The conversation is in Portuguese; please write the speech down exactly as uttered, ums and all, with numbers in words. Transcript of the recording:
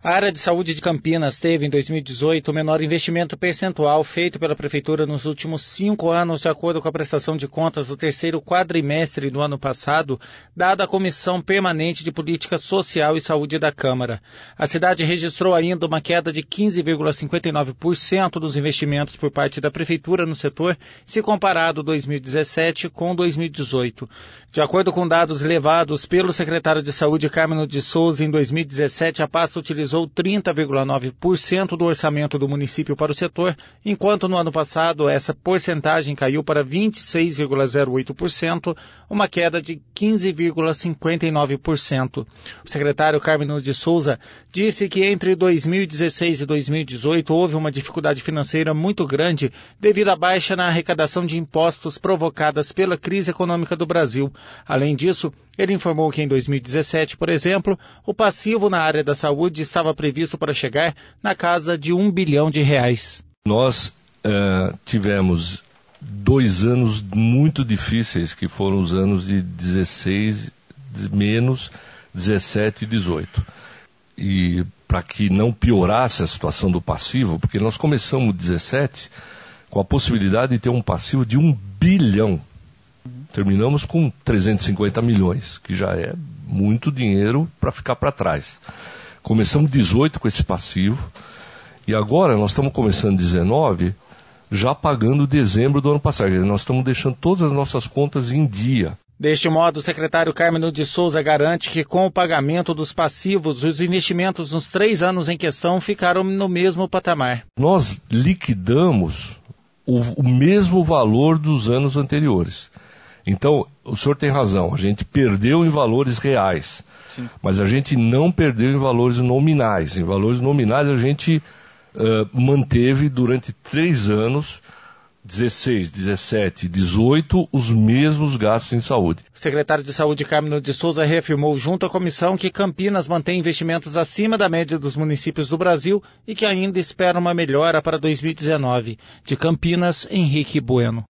A área de saúde de Campinas teve, em dois mil e dezoito, o menor investimento percentual feito pela Prefeitura nos últimos cinco anos, de acordo com a prestação de contas do terceiro quadrimestre do ano passado, dada a Comissão Permanente de Política Social e Saúde da Câmara. A cidade registrou ainda uma queda de quinze vírgula cinquenta e nove por cento dos investimentos por parte da Prefeitura no setor, se comparado dois mil e dezessete com dois mil e dezoito. De acordo com dados levados pelo secretário de Saúde, Carmeno de Souza, em dois mil e dezessete, a pasta utilizou trinta vírgula nove por cento do orçamento do município para o setor, enquanto no ano passado essa porcentagem caiu para vinte e seis vírgula zero oito por cento, uma queda de quinze vírgula cinquenta e nove por cento. O secretário Carmeno de Souza disse que entre dois mil e dezesseis e dois mil e dezoito houve uma dificuldade financeira muito grande devido à baixa na arrecadação de impostos provocadas pela crise econômica do Brasil. Além disso, ele informou que em dois mil e dezessete, por exemplo, o passivo na área da saúde estava previsto para chegar na casa de um bilhão de reais. Nós uh, tivemos dois anos muito difíceis, que foram os anos de dezesseis, menos dezessete e dezoito. E para que não piorasse a situação do passivo, porque nós começamos dezessete com a possibilidade de ter um passivo de um bilhão. Terminamos com trezentos e cinquenta milhões, que já é muito dinheiro para ficar para trás. Começamos dezoito com esse passivo, e agora nós estamos começando dezenove, já pagando dezembro do ano passado. Nós estamos deixando todas as nossas contas em dia. Deste modo, o secretário Carmeno de Souza garante que com o pagamento dos passivos, os investimentos nos três anos em questão ficaram no mesmo patamar. Nós liquidamos o, o mesmo valor dos anos anteriores. Então, o senhor tem razão, a gente perdeu em valores reais, sim, mas a gente não perdeu em valores nominais. Em valores nominais a gente uh, manteve durante três anos, dezesseis, dezessete e dezoito, os mesmos gastos em saúde. O secretário de Saúde, Carmeno de Souza, reafirmou junto à comissão que Campinas mantém investimentos acima da média dos municípios do Brasil e que ainda espera uma melhora para dois mil e dezenove. De Campinas, Henrique Bueno.